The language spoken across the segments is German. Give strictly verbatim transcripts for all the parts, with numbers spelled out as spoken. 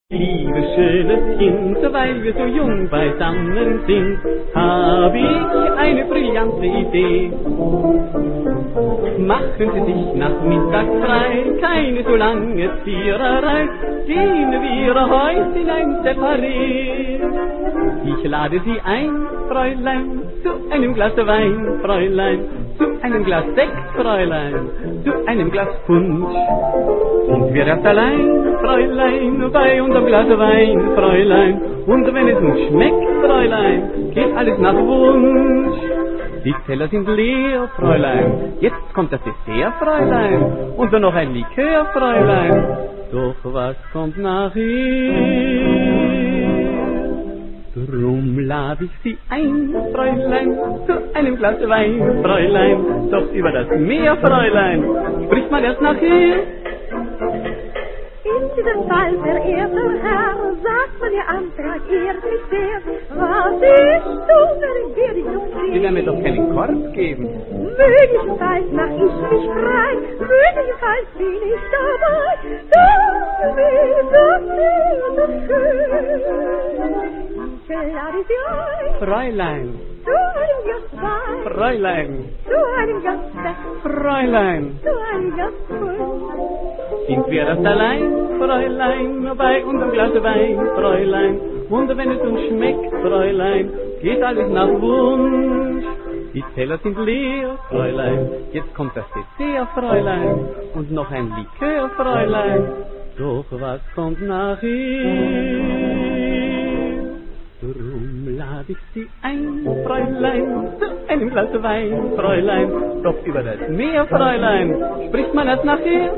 Liebes schönes Kind, weil wir so jung beisammen sind, hab ich eine brillante Idee. Machen Sie sich nachmittags frei, keine so lange Ziererei, gehen wir heute in ein Separé. Ich lade Sie ein, Fräulein, zu einem Glas Wein, Fräulein, zu einem Glas Sekt, Fräulein, zu einem Glas Punsch. Und wir erst allein, Fräulein, bei unserem Glas Wein, Fräulein. Und wenn es uns schmeckt, Fräulein, geht alles nach Wunsch. Die Teller sind leer, Fräulein, jetzt kommt das Dessert, Fräulein, und dann noch ein Likör, Fräulein. Doch was kommt nachher? Drum lade ich Sie ein, Fräulein, zu einem Glas Wein, Fräulein. Doch über das Meer, Fräulein, spricht man erst nachher. In diesem Fall, verehrter Herr, sagt man Ihr Antrag ehrt mich sehr. Was ich tue, werde ich noch sehen. Sie werden mir doch keinen Korb geben. Möglicherweise mach ich mich frei, möglicherweise bin ich dabei. Das wäre so schön. Ich lade Sie ein, Fräulein, zu einem Glas Wein, Fräulein, zu einem Glas Sekt, Fräulein. zu einem Glas Punsch. Sind wir erst allein, Fräulein, bei unserem Glas Wein, Fräulein. Und wenn es uns schmeckt, Fräulein, geht alles nach Wunsch. Die Teller sind leer, Fräulein, jetzt kommt das Dessert, Fräulein, und noch ein Likör, Fräulein. Doch was kommt nachher? Drum lade ich Sie ein, Fräulein, zu einem Glas Wein, Fräulein. Doch über das Meer, Fräulein, spricht man erst nachher.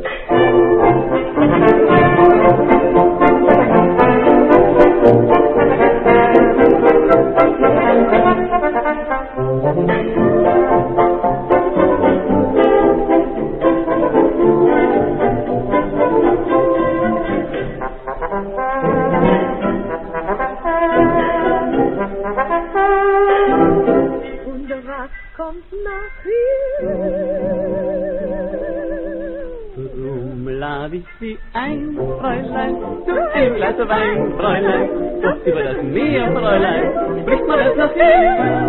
Und was kommt nachher? Drum lade ich Sie ein, Fräulein, zu einem Glas Wein, Fräulein. Doch über das Meer, Fräulein, spricht man erst nachher.